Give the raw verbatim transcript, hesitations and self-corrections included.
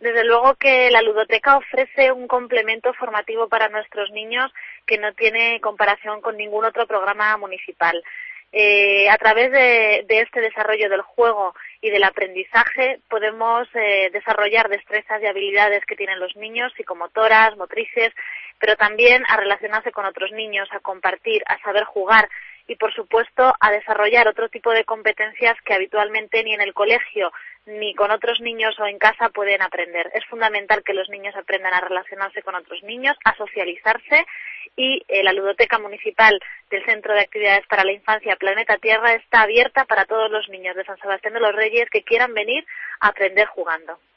Desde luego que la ludoteca ofrece un complemento formativo para nuestros niños que no tiene comparación con ningún otro programa municipal. Eh, a través de, de este desarrollo del juego y del aprendizaje podemos eh, desarrollar destrezas y habilidades que tienen los niños, psicomotoras, motrices, pero también a relacionarse con otros niños, a compartir, a saber jugar y, por supuesto, a desarrollar otro tipo de competencias que habitualmente ni en el colegio ni con otros niños o en casa pueden aprender. Es fundamental que los niños aprendan a relacionarse con otros niños, a socializarse, y eh, la ludoteca municipal del Centro de Actividades para la Infancia Planeta Tierra está abierta para todos los niños de San Sebastián de los Reyes que quieran venir a aprender jugando.